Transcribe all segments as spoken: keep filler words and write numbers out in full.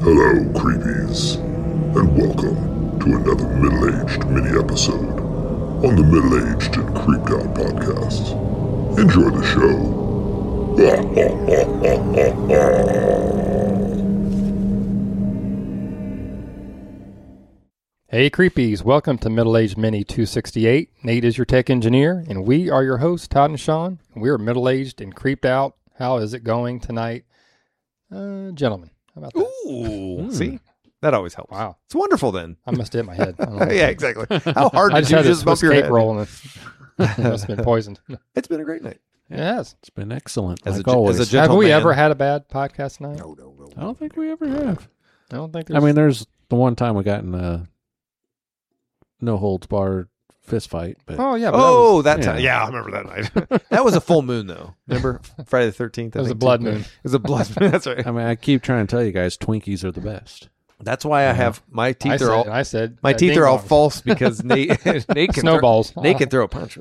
Hello, creepies, and welcome to another middle-aged mini-episode on the Middle-Aged and Creeped Out podcast. Enjoy the show. Hey creepies, welcome to Middle-Aged Mini two sixty-eight. Nate is your tech engineer, and we are your hosts, Todd and Sean. We are middle-aged and creeped out. How is it going tonight? Uh, gentlemen, how about that? Ooh, Mm. see? That always helps. Wow. It's wonderful then. I must hit my head. I don't know. Yeah, exactly. How hard I did just you had just this bump Swiss your cake head? roll, and it must have been poisoned. It's been a great night. It has. It's been excellent, As like a, always. as a Have we gentleman- ever had a bad podcast night? No, no, no. I don't think we ever have. I don't think I there's... mean, there's the one time we got in a no holds barred fist fight, but Oh, yeah. But Oh, that that, yeah. time. Yeah, I remember that night. That was a full moon, though. Remember Friday the thirteenth? was, that was a blood moon. It was a blood moon. That's right. I mean, I keep trying to tell you guys, Twinkies are the best. That's why I have my I teeth said, are all I said... my uh, teeth are all ding-dong. false because Nate Nate can Snowballs. Throw, Nate can throw a punch.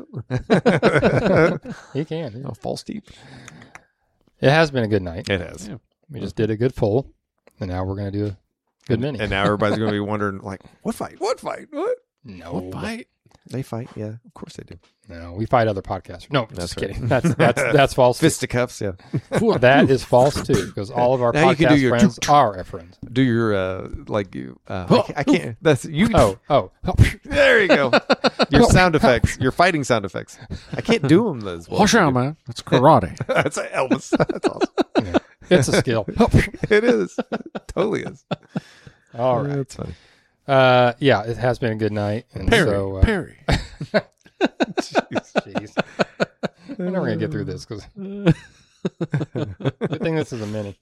He can. yeah. Oh, false teeth. It has been a good night. It has. Yeah. We just did a good full, and now we're going to do a good mini. And now everybody's going to be wondering, like, what fight? What fight? What? no. What fight? They fight. Yeah, of course they do. No, we fight other podcasters. No, That's just right. kidding. That's that's that's false. too. Fisticuffs. Yeah. That is false too, because all of our Now you can do podcast your friends are our friends. Do your uh like you uh I, can't, I can't that's you Oh, oh, there you go. Your sound effects, your fighting sound effects. I can't do them as well. Wash out, man. That's karate. That's Elvis. That's awesome. it's a skill. It is. It totally is. All right. That's funny. Uh, yeah, it has been a good night. And Perry. so, uh, Perry. jeez, we're never gonna get through this because good thing this is a mini.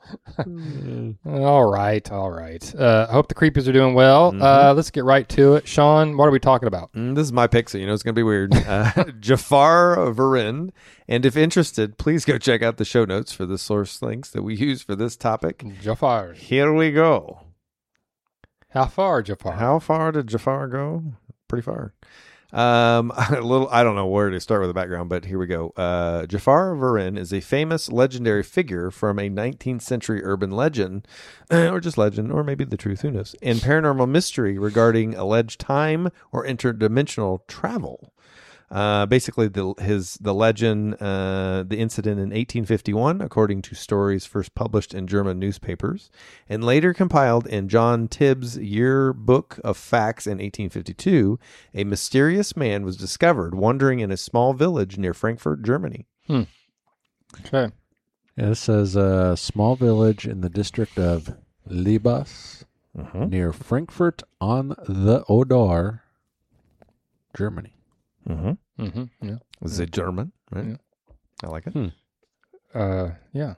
all right, all right. Uh, I hope the creepies are doing well. Mm-hmm. Uh, let's get right to it. Sean, what are we talking about? Mm, this is my pick, so you know it's going to be weird. Uh, Jafar Varin. And if interested, please go check out the show notes for the source links that we use for this topic. Jafar. Here we go. How far, Jafar? How far did Jafar go? Pretty far. Um, a little, I don't know where to start with the background, but here we go. Uh, Jafar Varin is a famous legendary figure from a nineteenth century urban legend, or just legend, or maybe the truth, who knows, and paranormal mystery regarding alleged time or interdimensional travel. Uh, basically, the his the legend, uh, the incident in eighteen fifty-one, according to stories first published in German newspapers, and later compiled in John Tibbs' Yearbook of Facts in eighteen fifty-two. A mysterious man was discovered wandering in a small village near Frankfurt, Germany. Hmm. Okay. Yeah, this says a small village in the district of Liebas Mm-hmm. near Frankfurt on the Oder, Germany. Mm-hmm. Mm-hmm. Yeah. This is a German, right? Yeah. I like it. Hmm. Uh, yeah.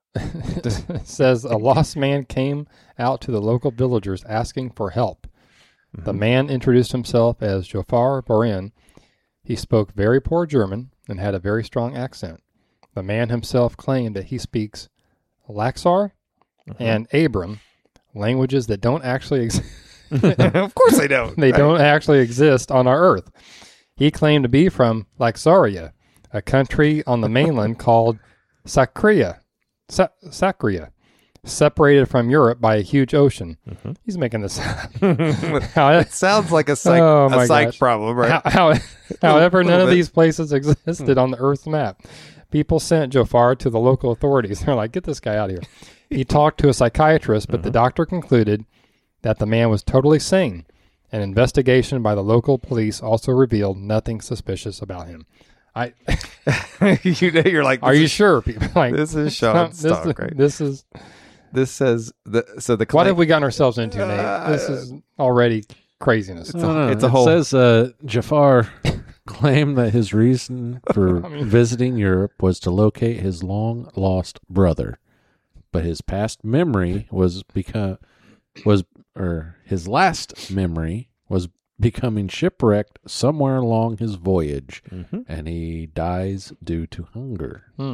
It says a lost man came out to the local villagers asking for help. The Mhm. man introduced himself as Jafar Barin. He spoke very poor German and had a very strong accent. The man himself claimed that he speaks Laxar Mhm. and Abram, languages that don't actually exist. Of course they don't. They right? don't actually exist on our Earth. He claimed to be from Laxaria, a country on the mainland called Sakria, Sa- Sakria, separated from Europe by a huge ocean. Mhm. He's making this. How- It sounds like a psych, Oh, a my psych gosh. problem, right? how- how- however, none little of bit. these places existed on the Earth's map. People sent Jafar to the local authorities. They're like, get this guy out of here. He talked to a psychiatrist, but the doctor concluded that the man was totally sane. An investigation by the local police also revealed nothing suspicious about him. I you, you're like, are this you is- sure? People like This is Sean's this, stock, right? This is This says the so the what claim, have we gotten ourselves into, Nate? Uh, This is already craziness. It's a- No, no, no. it's a it whole- says uh, Jafar claimed that his reason for I mean- visiting Europe was to locate his long lost brother, but his past memory was become was or his last memory was becoming shipwrecked somewhere along his voyage, Mhm. and he dies due to hunger. Hmm.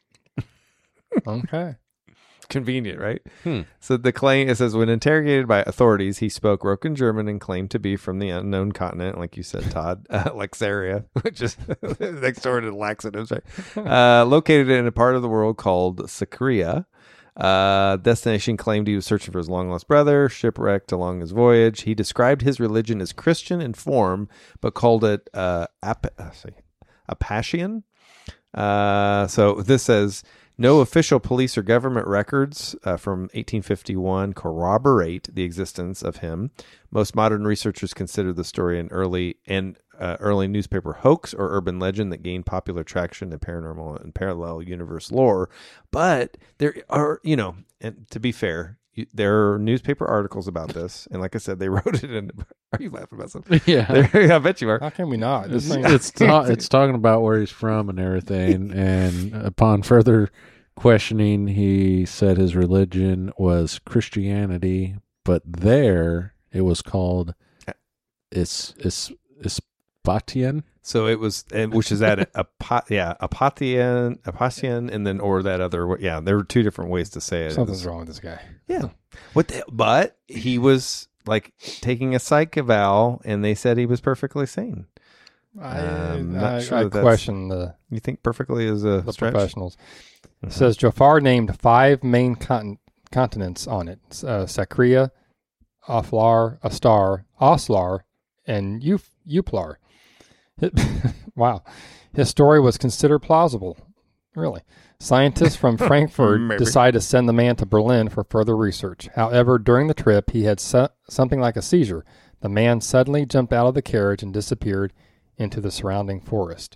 Okay. Convenient, right? Hmm. So the claim, it says, when interrogated by authorities, he spoke broken German and claimed to be from the unknown continent, like you said, Todd, uh, Laxaria, which is next door to laxatives, right? Uh, located in a part of the world called Sakria. Uh, destination claimed he was searching for his long-lost brother, shipwrecked along his voyage. He described his religion as Christian in form, but called it uh, ap- uh, sorry, Apashian. Uh, so this says, no official police or government records uh, from eighteen fifty-one corroborate the existence of him. Most modern researchers consider the story an early and uh, early newspaper hoax or urban legend that gained popular traction in paranormal and parallel universe lore. But there are, you know, and to be fair, you, there are newspaper articles about this, and like I said, they wrote it in. Are you laughing about something? Yeah, There, I bet you are. How can we not? This it's thing, it's, ta- it's talking about where he's from and everything. And upon further questioning, he said his religion was Christianity, but there it was called is is Ispatian. So it was, and which is that a, a yeah, Apatian, Apatian, and then or that other, yeah, there were two different ways to say it. something's wrong with this guy. Yeah, what? The, but he was like taking a psych eval, and they said he was perfectly sane. I, I'm not I, sure I that that's- question the, You think perfectly is a the stretch? professionals. Mhm. It says Jafar named five main con- continents on it: uh, Sakria, Aflar, Astar, Oslar, and Euf- Euplar. Wow. His story was considered plausible. Really. Scientists from Frankfurt Maybe. decided to send the man to Berlin for further research. However, during the trip, he had se- something like a seizure. The man suddenly jumped out of the carriage and disappeared into the surrounding forest.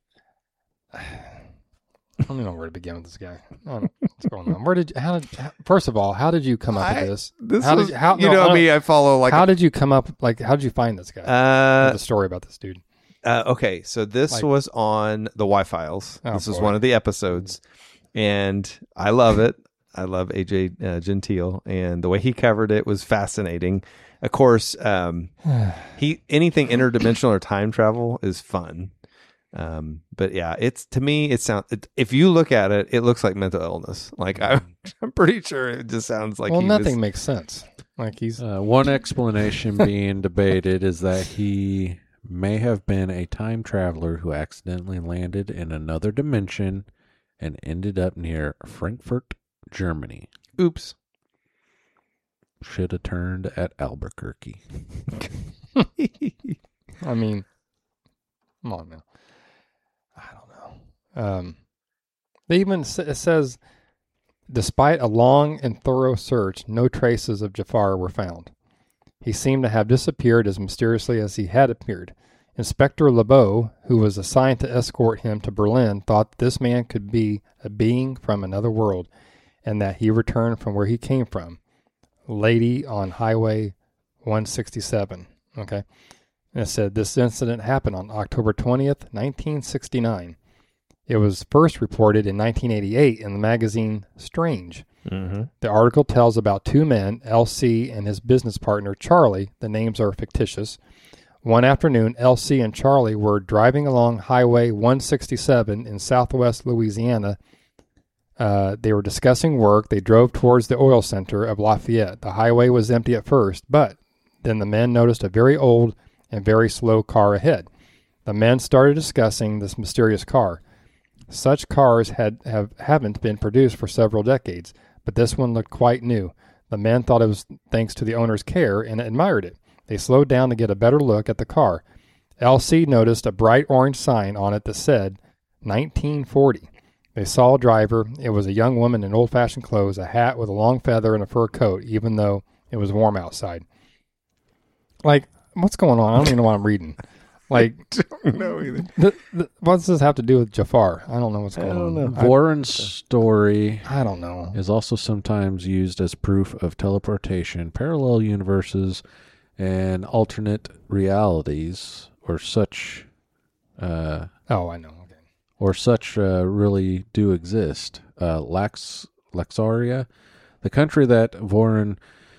I don't even know where to begin with this guy. I don't know what's going on. Where did you, how did how, first of all, how did you come up I- with this? This How did was, you- how- you no, I know don't- me. I follow like how did you come up? Like, how did you find this guy? uh, the story about this dude. Uh, okay, so this Like- was on the Y-Files. Oh, this is boy. one of the episodes, and I love it. I love A J uh, Gentile, and the way he covered it was fascinating. Of course, um, he anything interdimensional or time travel is fun. Um, but yeah, it's to me, it sounds. It, if you look at it, it looks like mental illness. Like I'm, I'm pretty sure it just sounds like well, he nothing was- makes sense. Like he's Uh, one explanation being debated is that he may have been a time traveler who accidentally landed in another dimension and ended up near Frankfurt, Germany. Oops. Should have turned at Albuquerque. I mean, come on now. I don't know. Um, they even s- it says, despite a long and thorough search, no traces of Jafar were found. He seemed to have disappeared as mysteriously as he had appeared. Inspector Lebeau, who was assigned to escort him to Berlin, thought this man could be a being from another world, and that he returned from where he came from, Lady on Highway one sixty-seven. Okay. And it said this incident happened on October twentieth, nineteen sixty-nine. It was first reported in nineteen eighty-eight in the magazine Strange. Mm-hmm. The article tells about two men, L C and his business partner Charlie. The names are fictitious. One afternoon, L C and Charlie were driving along Highway one sixty-seven in southwest Louisiana. Uh, they were discussing work. They drove towards the oil center of Lafayette. The highway was empty at first, but then the men noticed a very old and very slow car ahead. The men started discussing this mysterious car. Such cars had have, haven't been produced for several decades, but this one looked quite new. The men thought it was thanks to the owner's care and admired it. They slowed down to get a better look at the car. L C noticed a bright orange sign on it that said nineteen forty. They saw a driver. It was a young woman in old-fashioned clothes, a hat with a long feather and a fur coat, even though it was warm outside. Like, what's going on? I don't even know what I'm reading. Like, No, either. the, the, what does this have to do with Jafar? I don't know what's I going don't on. know. I, Voron's story I don't know. is also sometimes used as proof of teleportation, parallel universes, and alternate realities, or such, uh, Oh, I know. Okay. or such uh, really do exist. Uh, Lax Laxaria, the country that Voron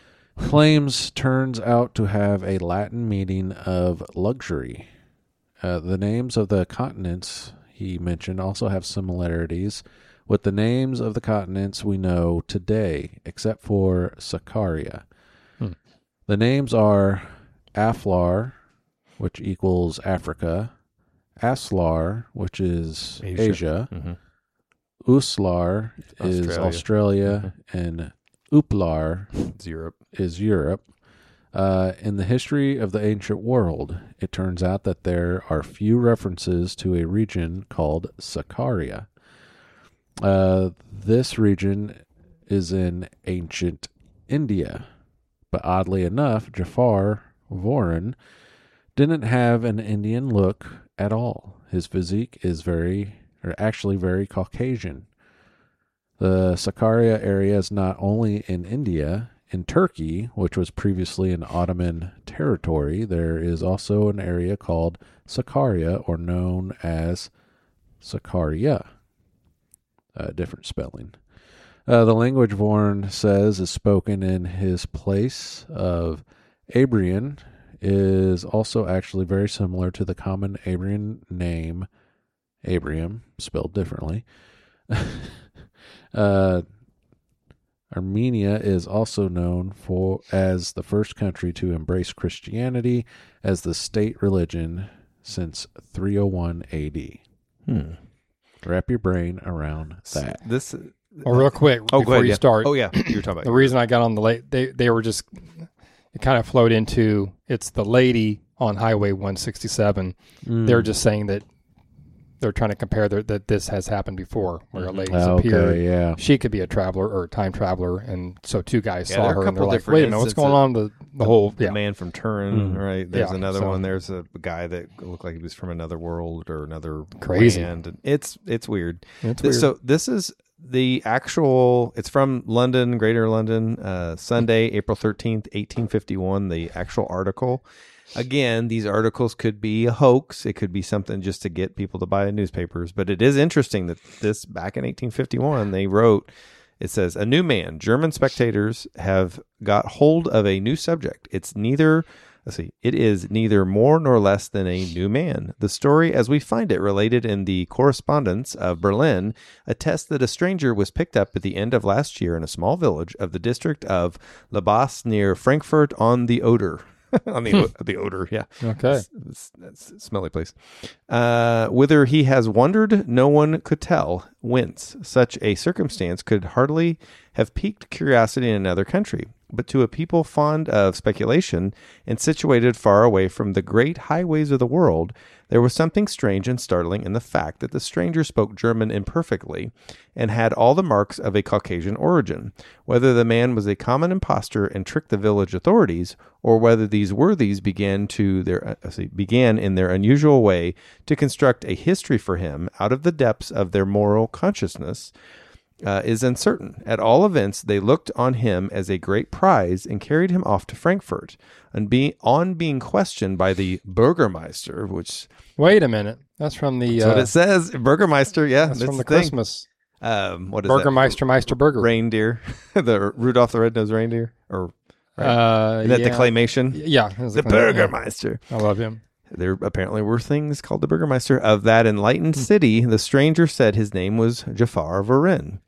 claims, turns out to have a Latin meaning of luxury. Uh, the names of the continents he mentioned also have similarities with the names of the continents we know today, except for Sakaria. Hmm. The names are Aflar, which equals Africa, Aslar, which is Asia. Asia, Mm-hmm. Uslar is Australia. Australia, and Uplar It's Europe. is Europe. Uh, in the history of the ancient world, it turns out that there are few references to a region called Sakaria. Uh, this region is in ancient India, but oddly enough, Jafar Voran didn't have an Indian look at all. His physique is very, or actually very Caucasian. The Sakaria area is not only in India. In Turkey, which was previously an Ottoman territory, there is also an area called Sakarya, or known as Sakarya. A different spelling. Uh, the language Vorn says is spoken in his place of Abrian is also actually very similar to the common Abrian name, Abriam, spelled differently. uh, Armenia is also known for as the first country to embrace Christianity as the state religion since three oh one A D. Hmm. Wrap your brain around that. This. Well, real quick Oh, before go ahead, you yeah. start. Oh yeah, you were talking about The reason I got on the late, they they were just, it kind of flowed into, it's the lady on Highway one sixty-seven. Mm. They're just saying that they're trying to compare their, that this has happened before, where a lady's okay, appeared. yeah. She could be a traveler or a time traveler, and so two guys Yeah, saw there are a her and they're couple like, different "Wait a minute, what's instances. going on?" The the whole the yeah, man from Turin, Mm. right? There's Yeah, another so- one. There's a guy that looked like he was from another world or another Crazy. land. And it's it's weird. it's Th- weird. So this is the actual. It's from London, Greater London, uh, Sunday, April thirteenth, eighteen fifty-one. The actual article. Again, these articles could be a hoax. It could be something just to get people to buy newspapers. But it is interesting that this, back in eighteen fifty-one, they wrote, it says, "A new man. German spectators have got hold of a new subject. It's neither, let's see, it is neither more nor less than a new man. The story, as we find it related in the correspondence of Berlin, attests that a stranger was picked up at the end of last year in a small village of the district of Labas near Frankfurt on the Oder." on the o- the Oder, yeah. okay. That's, that's, that's a smelly place. Uh, whither he has wandered, no one could tell whence. Such a circumstance could hardly have piqued curiosity in another country. But to a people fond of speculation and situated far away from the great highways of the world, there was something strange and startling in the fact that the stranger spoke German imperfectly and had all the marks of a Caucasian origin. Whether the man was a common impostor and tricked the village authorities, or whether these worthies began to their uh, see, began in their unusual way to construct a history for him out of the depths of their moral consciousness, Uh, is uncertain. At all events, they looked on him as a great prize and carried him off to Frankfurt. And be, on being questioned by the Burgermeister, which Wait a minute. That's from the. that's Uh, what it says, Burgermeister, yeah, that's that's from the, the thing. Christmas Um, what is Burgermeister Meister that? Burger. Reindeer, the Rudolph the Red-Nosed Reindeer, or Uh, is that yeah. the claymation? Yeah, it was The a claymation. Burgermeister. I love him. There apparently were things called the Burgermeister of that enlightened city. The stranger said his name was Jafar Varin,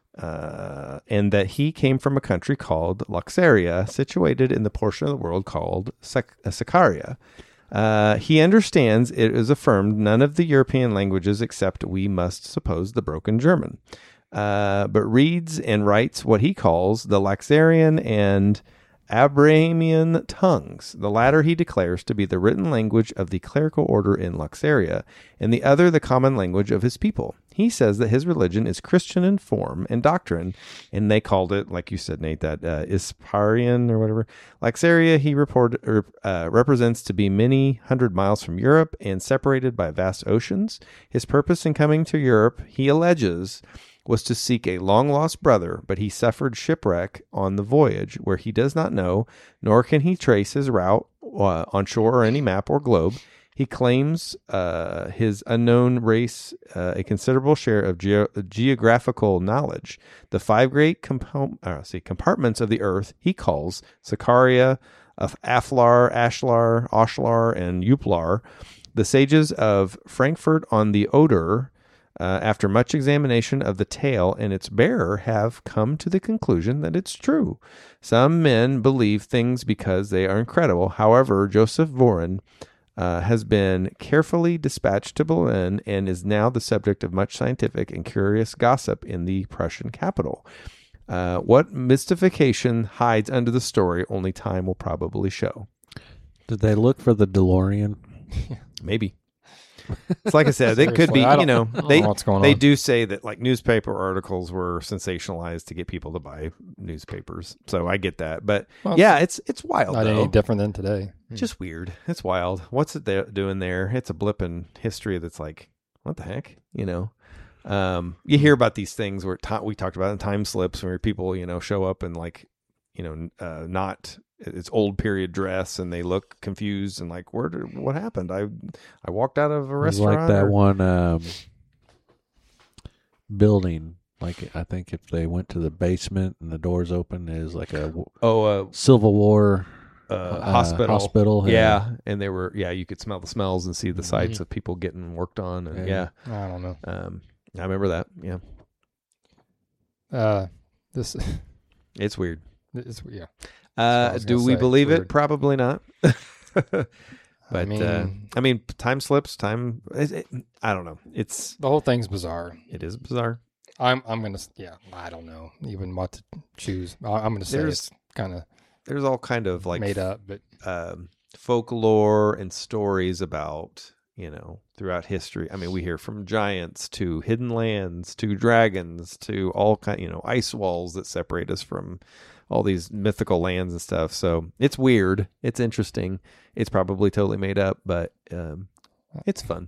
uh, and that he came from a country called Luxaria, situated in the portion of the world called Sak- uh, Sakaria. Uh, he understands, it is affirmed, none of the European languages except, we must suppose, the broken German, uh, but reads and writes what he calls the Laxarian and Abrahamian tongues. The latter he declares to be the written language of the clerical order in Luxaria, and the other the common language of his people. He says that his religion is Christian in form and doctrine, and they called it, like you said, Nate, that uh, Isparian or whatever. Luxaria he report, er, uh, represents to be many hundred miles from Europe and separated by vast oceans. His purpose in coming to Europe, he alleges, was to seek a long-lost brother, but he suffered shipwreck on the voyage, where he does not know, nor can he trace his route uh, on shore or any map or globe. He claims uh, his unknown race uh, a considerable share of ge- geographical knowledge. The five great compo- uh, see, compartments of the earth he calls Sakaria, of Aflar, Ashlar, Oshlar, and Uplar. The sages of Frankfurt on the Oder, Uh, after much examination of the tale and its bearer, have come to the conclusion that it's true. Some men believe things because they are incredible. However, Joseph Voren uh, has been carefully dispatched to Berlin and is now the subject of much scientific and curious gossip in the Prussian capital. Uh, what mystification hides under the story, only time will probably show. Did they look for the DeLorean? Maybe. It's like I said, it could be, Seriously, I you know, don't- I don't they know what's going they on. do say that like newspaper articles were sensationalized to get people to buy newspapers. So I get that. But Well, yeah, it's it's wild. Not though. any different than today. Just weird. It's wild. What's it there doing there? It's a blip in history that's like, what the heck? You know, um, you hear about these things where ti we talked about in time slips where people, you know, show up and like, you know, uh, not it's old period dress and they look confused and like, where did, what happened? I I walked out of a It was restaurant. like that or- one um, building. Like I think if they went to the basement and the doors open, is like a w- Oh, uh, Civil War uh, uh, hospital. Hospital. Yeah, and they were yeah. You could smell the smells and see the sights Mhm. of people getting worked on. And yeah, Yeah. I don't know. um, I remember that. Yeah, Uh, this, it's weird. this yeah. I Uh, was do gonna we say, believe it's it? weird. Probably not. but I mean, uh, I mean, time slips. Time. It, it, I don't know. It's the whole thing's bizarre. it is bizarre. I'm I'm gonna yeah. I don't know even what to choose. I- I'm gonna say There's, it's kind of There's all kind of like made up, but um, folklore and stories about, you know, throughout history. I mean, we hear from giants to hidden lands to dragons to all kind, you know, ice walls that separate us from all these mythical lands and stuff. So it's weird. It's interesting. It's probably totally made up, but um, it's fun.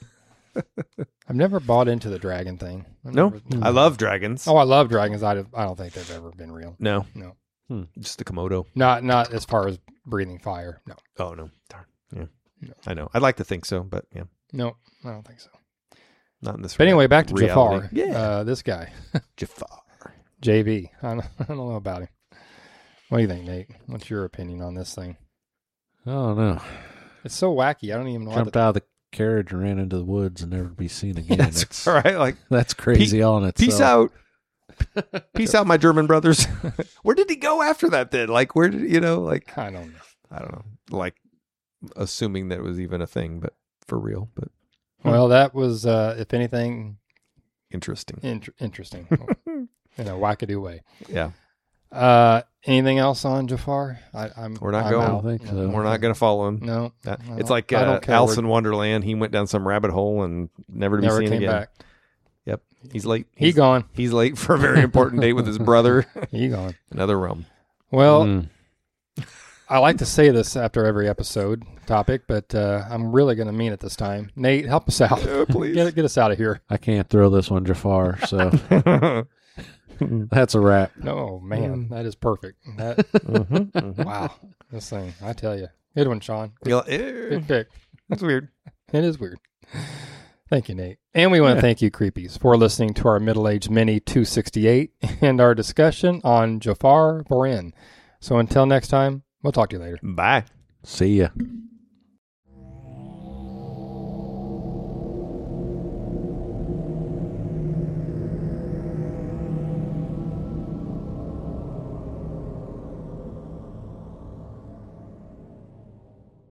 I've never bought into the dragon thing. I've No, never- I love dragons. Oh, I love dragons. I, don't- I don't think they've ever been real. No, No, just a Komodo. not not as far as breathing fire. No, Oh no, darn. Yeah, No. I know. I'd like to think so, but yeah, no, I don't think so. not in this. But anyway, back to reality. Jafar. Yeah, uh, this guy, Jafar. J V. I don't, I don't know about him. What do you think, Nate? What's your opinion on this thing? I don't know. It's so wacky. I don't even know. Jumped How out of the carriage and ran into the woods and never to be seen again. That's It's- all right. Like, That's crazy on itself. peace out. Peace out, my German brothers. Where did he go after that then? Like, where did, you know, like, to, I don't know. I don't know. Like, assuming that it was even a thing, but for real, but Well, that was, uh, if anything, interesting. int- interesting in a wackadoo way. Yeah. Uh, anything else on Jafar? I, I'm. We're not I'm going. I out. don't think so. No. We're not going to follow him. No, That- I it's don't- like I uh, don't care Alice where- in Wonderland. He went down some rabbit hole and never to be never seen came again. back. Yep. He's late. He He's, gone. he's late for a very important date with his brother. He gone. Another realm. Well, Mm. I like to say this after every episode topic, but uh, I'm really going to mean it this time. Nate, help us out. Yeah, please. get get us out of here. I can't throw this one, Jafar. So that's a wrap. No, man, Mm. that is perfect. That Mhm, mhm. wow, this thing. I tell you, good one, Sean. You're like, Good "Eh, pick. That's weird. It is weird. Thank you, Nate. And we want to Yeah. thank you, Creepies, for listening to our middle-aged Mini two sixty-eight and our discussion on Jafar Borin. So until next time, we'll talk to you later. Bye. See ya.